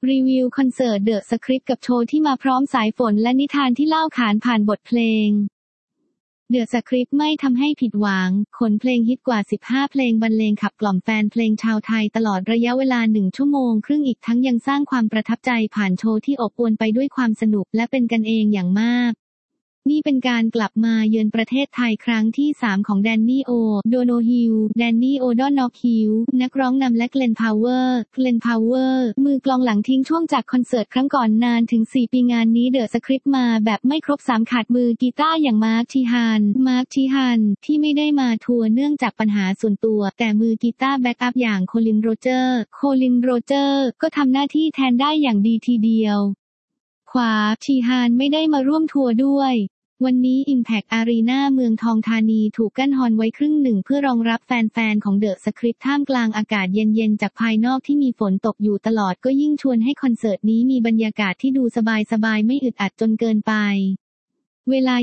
รีวิวคอนเสิร์ตเดอะสคริปต์กับโชว์ที่มาพร้อมสายฝนและนิทานที่เล่าขานผ่านบทเพลงเดอะสคริปต์ไม่ทำให้ผิดหวังขนเพลงฮิตกว่า15เพลงบรรเลงขับกล่อมแฟนเพลงชาวไทยตลอดระยะเวลา1 ชั่วโมงครึ่งอีกทั้งยังสร้างความประทับใจผ่านโชว์ที่อบอวลไปด้วยความสนุกและเป็นกันเองอย่างมากนี่เป็นการกลับมาเยือนประเทศไทยครั้งที่3ของแดนนี่โอโดโนฮิลแดนนี่โอดอนน็อกฮิลนักร้องนำและเกลนพาวเวอร์มือกลองหลังทิ้งช่วงจากคอนเสิร์ตครั้งก่อนนานถึง4ปีงานนี้เดอะสคริปต์มาแบบไม่ครบ3ขาดมือกีตาร์อย่างมาร์คชีฮันที่ไม่ได้มาทัวร์เนื่องจากปัญหาส่วนตัวแต่มือกีตาร์แบ็กอัพอย่างโคลินโรเจอร์ก็ทำหน้าที่แทนได้อย่างดีทีเดียวขวาชีฮันไม่ได้มาร่วมทัวร์ด้วยวันนี้ Impact Arena เมืองทองธานีถูกกั้นฮอลไว้ครึ่งหนึ่งเพื่อรองรับแฟนๆของเดอะสคริปต์ท่ามกลางอากาศเย็นๆจากภายนอกที่มีฝนตกอยู่ตลอดก็ยิ่งชวนให้คอนเสิร์ตนี้มีบรรยากาศที่ดูสบายๆไม่อึดอัดจนเกินไปเวลา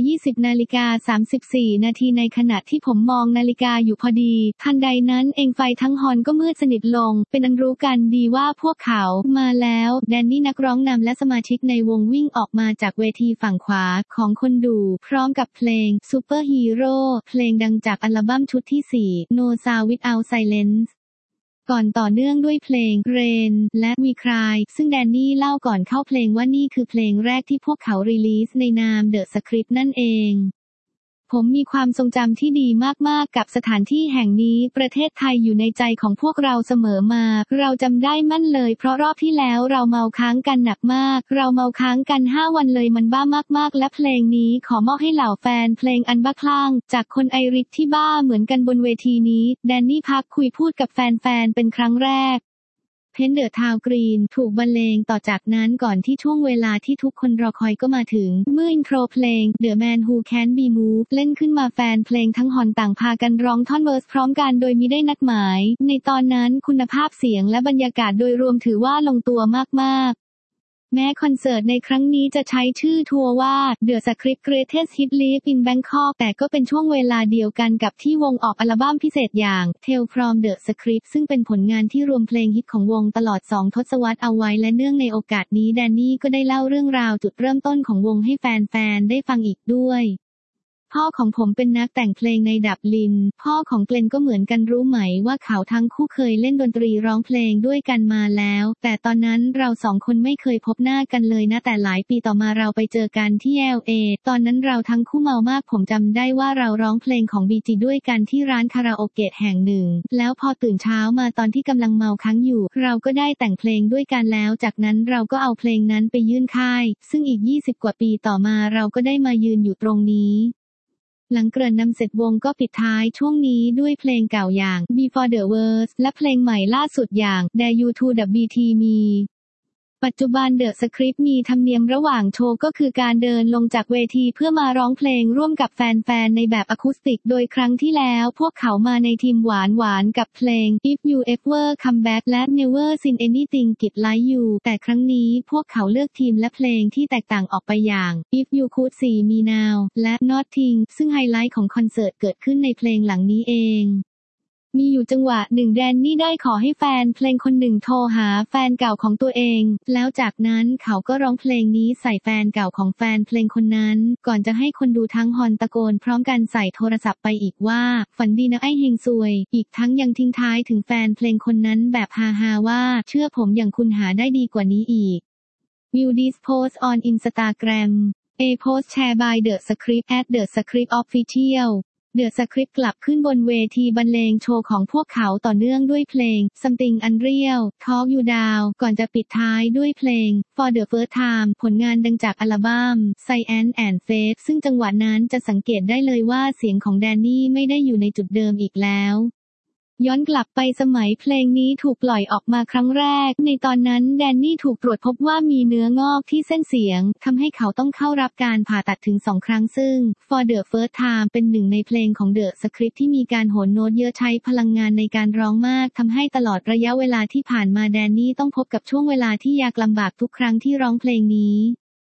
20:34 นาทีในขณะที่ผมมองนาฬิกาอยู่พอดีทันใดนั้นเองไฟทั้งฮอลก็มืดสนิทลงเป็นอันรู้กันดีว่าพวกเขามาแล้วแดนนี่นักร้องนำและสมาชิกในวงวิ่งออกมาจากเวทีฝั่งขวาของคนดูพร้อมกับเพลงซูเปอร์ฮีโร่เพลงดังจากอัลบั้มชุดที่4 No Sound Without Silenceก่อนต่อเนื่องด้วยเพลง Rain และ We Cry ซึ่งแดนนี่เล่าก่อนเข้าเพลงว่านี่คือเพลงแรกที่พวกเขารีลีสในนาม The Script นั่นเองผมมีความทรงจำที่ดีมากๆกับสถานที่แห่งนี้ประเทศไทยอยู่ในใจของพวกเราเสมอมาเราจำได้มั่นเลยเพราะรอบที่แล้วเราเมาค้างกันหนักมากเราเมาค้างกัน5 วันเลยมันบ้ามากๆและเพลงนี้ขอมอบให้เหล่าแฟนเพลงอันบ้าคลั่งจากคนไอริชที่บ้าเหมือนกันบนเวทีนี้แดนนี่พักคุยพูดกับแฟนๆเป็นครั้งแรกเพนเดอร์ทาวกรีนถูกบรรเลงต่อจากนั้นก่อนที่ช่วงเวลาที่ทุกคนรอคอยก็มาถึงเมื่ออินโทรเพลง The Man Who Can't Be Moved เล่นขึ้นมาแฟนเพลงทั้งฮอนต่างพากันร้องท่อนเวอร์สพร้อมกันโดยมิได้นัดหมายในตอนนั้นคุณภาพเสียงและบรรยากาศโดยรวมถือว่าลงตัวมากๆแม้คอนเสิร์ตในครั้งนี้จะใช้ชื่อทัวร์ว่า The Script Greatest Hit Live in Bangkok แต่ก็เป็นช่วงเวลาเดียวกันกับที่วงออกอัลบั้มพิเศษอย่าง Tale from the Script ซึ่งเป็นผลงานที่รวมเพลงฮิตของวงตลอด2 ทศวรรษเอาไว้และเนื่องในโอกาสนี้แดนนี่ก็ได้เล่าเรื่องราวจุดเริ่มต้นของวงให้แฟนๆได้ฟังอีกด้วยพ่อของผมเป็นนักแต่งเพลงในดับลินพ่อของเกลนก็เหมือนกันรู้ไหมว่าเขาทั้งคู่เคยเล่นดนตรีร้องเพลงด้วยกันมาแล้วแต่ตอนนั้นเรา2 คนไม่เคยพบหน้ากันเลยนะแต่หลายปีต่อมาเราไปเจอกันที่ LA ตอนนั้นเราทั้งคู่เมามากผมจำได้ว่าเราร้องเพลงของบีจีด้วยกันที่ร้านคาราโอเกะแห่งหนึ่งแล้วพอตื่นเช้ามาตอนที่กำลังเมาค้างอยู่เราก็ได้แต่งเพลงด้วยกันแล้วจากนั้นเราก็เอาเพลงนั้นไปยื่นค่ายซึ่งอีก20 กว่าปีต่อมาเราก็ได้มายืนอยู่ตรงนี้หลังเกริ่นนำเสร็จวงก็ปิดท้ายช่วงนี้ด้วยเพลงเก่าอย่าง Before the Worst และเพลงใหม่ล่าสุดอย่าง Dare You to WT Meปัจจุบันเดอะสคริปต์มีธรรมเนียมระหว่างโชว์ก็คือการเดินลงจากเวทีเพื่อมาร้องเพลงร่วมกับแฟนๆในแบบอะคูสติกโดยครั้งที่แล้วพวกเขามาในทีมหวานๆกับเพลง If You Ever Come Back และ Never Seen Anything Like You แต่ครั้งนี้พวกเขาเลือกทีมและเพลงที่แตกต่างออกไปอย่าง If You Could See Me Now และ Nothing ซึ่งไฮไลท์ของคอนเสิร์ตเกิดขึ้นในเพลงหลังนี้เองมีอยู่จังหวะหนึ่งแดนนี่ได้ขอให้แฟนเพลงคนหนึ่งโทรหาแฟนเก่าของตัวเองแล้วจากนั้นเขาก็ร้องเพลงนี้ใส่แฟนเก่าของแฟนเพลงคนนั้นก่อนจะให้คนดูทั้งฮอนตะโกนพร้อมกันใส่โทรศัพท์ไปอีกว่าฝันดีนะไอ้เฮงซวยอีกทั้งยังทิ้งท้ายถึงแฟนเพลงคนนั้นแบบฮาๆว่าเชื่อผมอย่างคุณหาได้ดีกว่านี้อีก View this post on Instagram A post shared by The Script at The Script Officialเดอะสคริปต์กลับขึ้นบนเวทีบรรเลงโชว์ของพวกเขาต่อเนื่องด้วยเพลง Something Unreal Talk You Down ก่อนจะปิดท้ายด้วยเพลง For the First Time ผลงานดังจากอัลบั้ม Science and Faith ซึ่งจังหวะนั้นจะสังเกตได้เลยว่าเสียงของแดนนี่ไม่ได้อยู่ในจุดเดิมอีกแล้วย้อนกลับไปสมัยเพลงนี้ถูกปล่อยออกมาครั้งแรกในตอนนั้นแดนนี่ถูกตรวจพบว่ามีเนื้องอกที่เส้นเสียงทำให้เขาต้องเข้ารับการผ่าตัดถึง2 ครั้งซึ่ง For the First Time เป็นหนึ่งในเพลงของ The Script ที่มีการโหนโน้ตเยอะใช้พลังงานในการร้องมากทำให้ตลอดระยะเวลาที่ผ่านมาแดนนี่ต้องพบกับช่วงเวลาที่ยากลำบากทุกครั้งที่ร้องเพลงนี้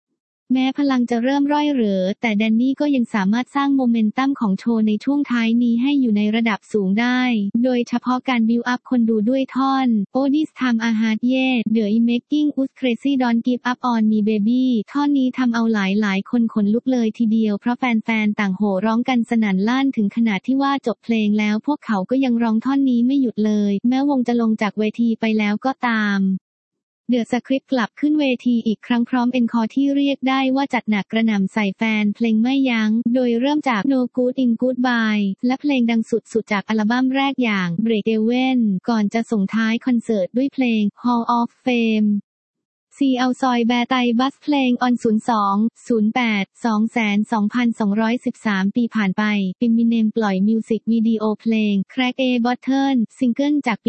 แม้พลังจะเริ่มร่อยเหรอแต่แดนนี่ก็ยังสามารถสร้างโมเมนตัมของโชว์ในช่วงท้ายนี้ให้อยู่ในระดับสูงได้โดยเฉพาะการบิวอัพคนดูด้วยท่อน Oh this time I hard yeah the making us crazy don't give up on me baby ท่อนนี้ทำเอาหลายคนขนลุกเลยทีเดียวเพราะแฟนๆต่างโห่ร้องกันสนั่นลั่นถึงขนาดที่ว่าจบเพลงแล้วพวกเขาก็ยังร้องท่อนนี้ไม่หยุดเลยแม้วงจะลงจากเวทีไปแล้วก็ตามเดอะสคริปต์กลับขึ้นเวทีอีกครั้งพร้อมเอ็นคอร์ที่เรียกได้ว่าจัดหนักกระหน่ำใส่แฟนเพลงไม่ยัง้งโดยเริ่มจาก No Good in Goodbye และเพลงดังสุดจากอัลบั้มแรกอย่าง Break Even ก่อนจะส่งท้ายคอนเสิร์ตด้วยเพลง Hall of Fame ซีเอาซอยแบร์ไตบัสเพลง On 02-08-22213 ปีผ่านไปอิมิเนมปล่อยมิวสิกวิดีโอเพลง Crack a Bottle ซิงเกิลจากปี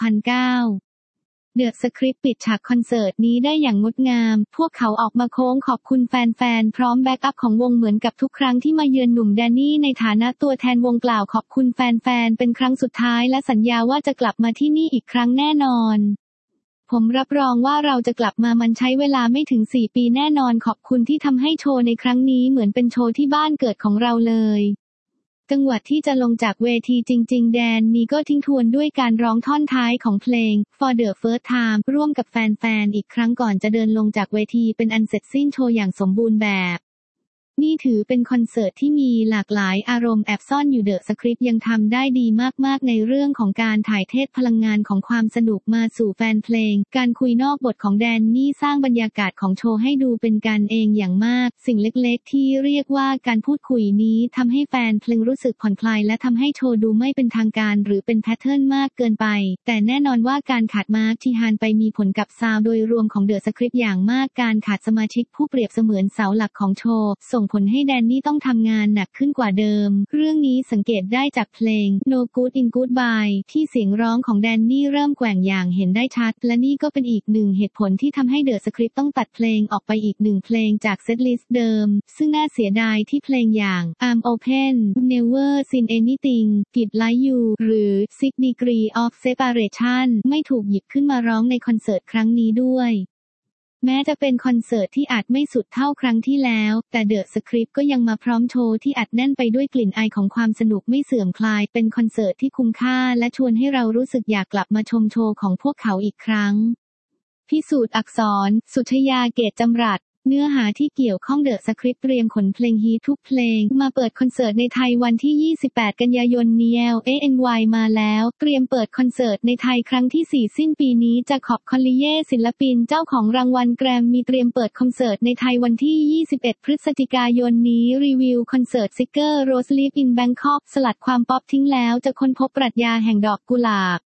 2009เดอะสคริปต์ปิดฉากคอนเสิร์ตนี้ได้อย่างงดงามพวกเขาออกมาโค้งขอบคุณแฟนๆพร้อมแบ็กอัพของวงเหมือนกับทุกครั้งที่มาเยือนหนุ่มแดนนี่ในฐานะตัวแทนวงกล่าวขอบคุณแฟนๆเป็นครั้งสุดท้ายและสัญญาว่าจะกลับมาที่นี่อีกครั้งแน่นอนผมรับรองว่าเราจะกลับมามันใช้เวลาไม่ถึง4 ปีแน่นอนขอบคุณที่ทำให้โชว์ในครั้งนี้เหมือนเป็นโชว์ที่บ้านเกิดของเราเลยจังหวะที่จะลงจากเวทีจริงๆแดนนี่ก็ทิ้งทวนด้วยการร้องท่อนท้ายของเพลง For the First Time ร่วมกับแฟนๆอีกครั้งก่อนจะเดินลงจากเวทีเป็นอันเสร็จสิ้นโชว์อย่างสมบูรณ์แบบนี่ถือเป็นคอนเสิร์ตที่มีหลากหลายอารมณ์แอบซ่อนอยู่เดอะสคริปต์ยังทำได้ดีมากๆในเรื่องของการถ่ายเทพลังงานของความสนุกมาสู่แฟนเพลงการคุยนอกบทของแดนนี่สร้างบรรยากาศของโชว์ให้ดูเป็นกันเองอย่างมากสิ่งเล็กๆที่เรียกว่าการพูดคุยนี้ทำให้แฟนเพลงรู้สึกผ่อนคลายและทำให้โชว์ดูไม่เป็นทางการหรือเป็นแพทเทิร์นมากเกินไปแต่แน่นอนว่าการขาดมาร์คทีฮานไปมีผลกับซาวด์โดยรวมของเดอะสคริปต์อย่างมากการขาดสมาชิกผู้เปรียบเสมือนเสาหลักของโชว์ส่งผลให้แดนนี่ต้องทำงานหนักขึ้นกว่าเดิมเรื่องนี้สังเกตได้จากเพลง No Good in Goodbye ที่เสียงร้องของแดนนี่เริ่มแกว่งอย่างเห็นได้ชัดและนี่ก็เป็นอีกหนึ่งเหตุผลที่ทำให้เดอะสคริปต์ต้องตัดเพลงออกไปอีก1เพลงจากเซตลิสต์เดิมซึ่งน่าเสียดายที่เพลงอย่าง I'm Open Never Seen Anything Quit Like You หรือ Six Degree of Separation ไม่ถูกหยิบขึ้นมาร้องในคอนเสิร์ตครั้งนี้ด้วยแม้จะเป็นคอนเสิร์ตที่อาจไม่สุดเท่าครั้งที่แล้วแต่เดอะสคริปต์ก็ยังมาพร้อมโชว์ที่อัดแน่นไปด้วยกลิ่นอายของความสนุกไม่เสื่อมคลายเป็นคอนเสิร์ตที่คุ้มค่าและชวนให้เรารู้สึกอยากกลับมาชมโชว์ของพวกเขาอีกครั้งพิสูจน์อักษรสุชยาเกตจำรัดเนื้อหาที่เกี่ยวข้องเดอะสคริปต์เตรียมขนเพลงฮีททุกเพลงมาเปิดคอนเสิร์ตในไทยวันที่28กันยายนนี้ LANY มาแล้วเตรียมเปิดคอนเสิร์ตในไทยครั้งที่4สิ้นปีนี้จะขอบคอลลิเย่ศิลปินเจ้าของรางวัลแกรมมีเตรียมเปิดคอนเสิร์ตในไทยวันที่21พฤศจิกายนนี้รีวิวคอนเสิร์ตซิกเกอร์โรสลีฟอินแบงคอกสลัดความป๊อปทิ้งแล้วจะค้นพบปรัชญาแห่งดอกกุหลาบ